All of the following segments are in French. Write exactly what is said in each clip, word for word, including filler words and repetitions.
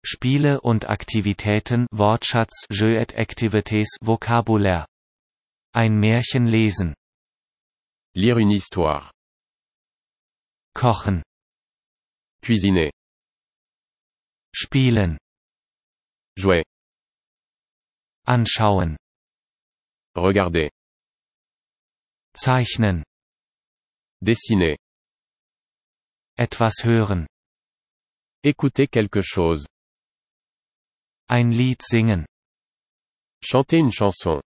Spiele und Aktivitäten Wortschatz Jeux et activités Vocabulaire. Ein Märchen lesen. Lire une histoire. Kochen. Cuisiner. Spielen. Jouer. Anschauen. Regarder. Zeichnen. Dessiner. Etwas hören. Écouter quelque chose. Ein Lied singen. Chanter une chanson.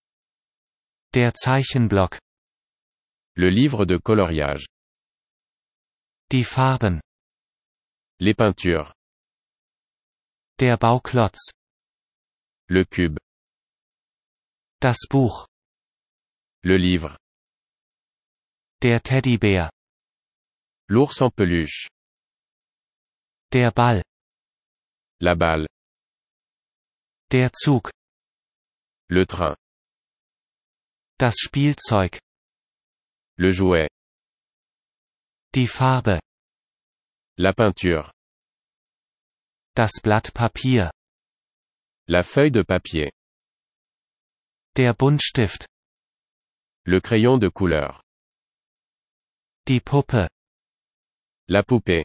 Der Zeichenblock. Le livre de coloriage. Die Farben. Les peintures. Der Bauklotz. Le cube. Das Buch. Le livre. Der Teddybär. L'ours en peluche. Der Ball. La balle. Der Zug. Le train. Das Spielzeug. Le jouet. Die Farbe. La peinture. Das Blatt Papier. La feuille de papier. Der Buntstift. Le crayon de couleur. Die Puppe. La poupée.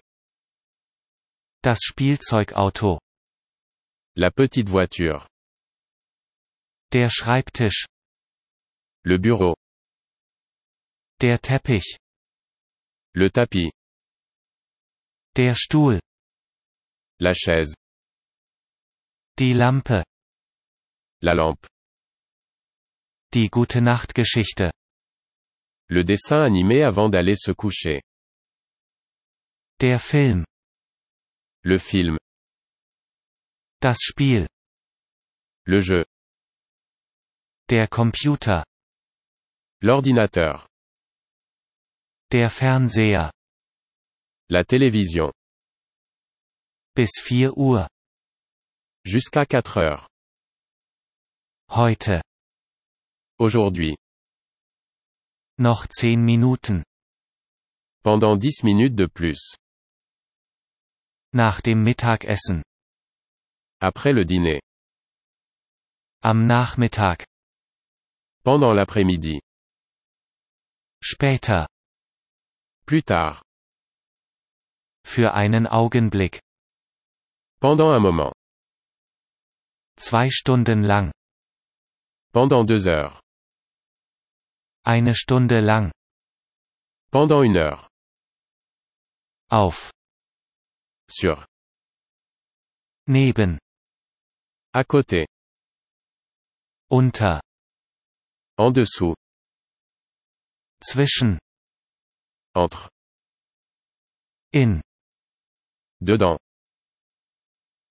Das Spielzeugauto. La petite voiture. Der Schreibtisch. Le bureau. Der Teppich. Le tapis. Der Stuhl. La chaise. Die Lampe. La lampe. Die Gute-Nacht-Geschichte. Le dessin animé avant d'aller se coucher. Der Film. Le film. Das Spiel. Le jeu. Der Computer. L'ordinateur. Der Fernseher. La télévision. Bis vier Uhr. Jusqu'à quatre heures. Heute. Aujourd'hui. Noch zehn Minuten. Pendant dix minutes de plus. Nach dem Mittagessen. Après le dîner. Am Nachmittag. Pendant l'après-midi. Später. Plus tard. Für einen Augenblick. Pendant un moment. Zwei Stunden lang. Pendant deux heures. Eine Stunde lang. Pendant une heure. Auf. Sur. Neben. À côté. Unter. En dessous. Zwischen. Entre. In. Dedans.